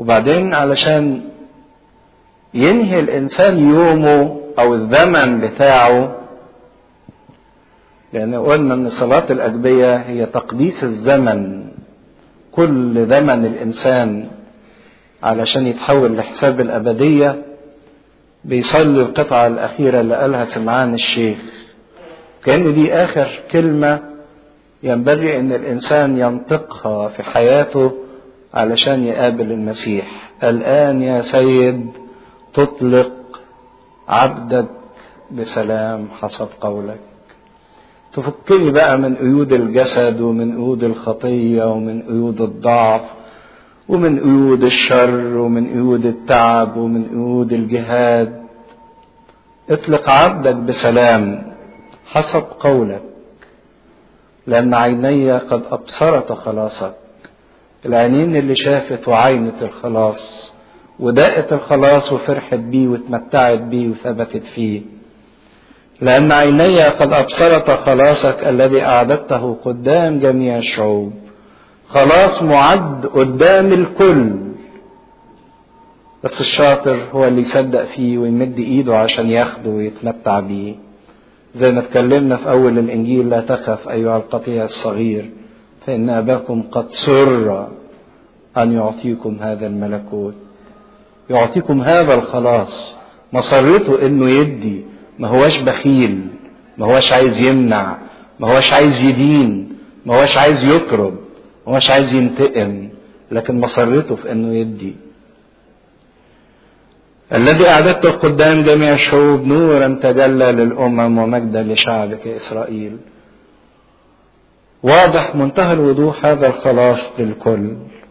وبعدين علشان ينهي الإنسان يومه أو الزمن بتاعه، لأن قلنا أن صلاة الأجبية هي تقديس الزمن، كل زمن الإنسان علشان يتحول لحساب الأبدية بيصلي القطعة الأخيرة اللي قالها سمعان الشيخ، كأن دي آخر كلمة ينبغي أن الإنسان ينطقها في حياته علشان يقابل المسيح. الآن يا سيد تطلق عبدك بسلام حسب قولك. تفكني بقى من قيود الجسد ومن قيود الخطية ومن قيود الضعف ومن قيود الشر ومن قيود التعب ومن قيود الجهاد. اطلق عبدك بسلام حسب قولك، لأن عيني قد أبصرت خلاصك. العينين اللي شافت وعينت الخلاص وداقت الخلاص وفرحت بيه واتمتعت بيه وثبتت فيه. لأن عيني قد أبصرت خلاصك الذي أعددته قدام جميع الشعوب. خلاص معد قدام الكل، بس الشاطر هو اللي يصدق فيه ويمد إيده عشان ياخده ويتمتع بيه. زي ما اتكلمنا في أول الإنجيل: لا تخف أيها القطيع الصغير فإن أباكم قد سر أن يعطيكم هذا الملكوت، يعطيكم هذا الخلاص. مسرته إنه يدي، ما هوش بخيل، ما هوش عايز يمنع، ما هوش عايز يدين، ما هوش عايز يطرد، ما هوش عايز ينتقم، لكن مسرته في إنه يدي. الذي أعددته قدام جميع الشعوب نورا تجلى للأمم ومجدا لشعبك إسرائيل. واضح منتهى الوضوح هذا الخلاص للكل.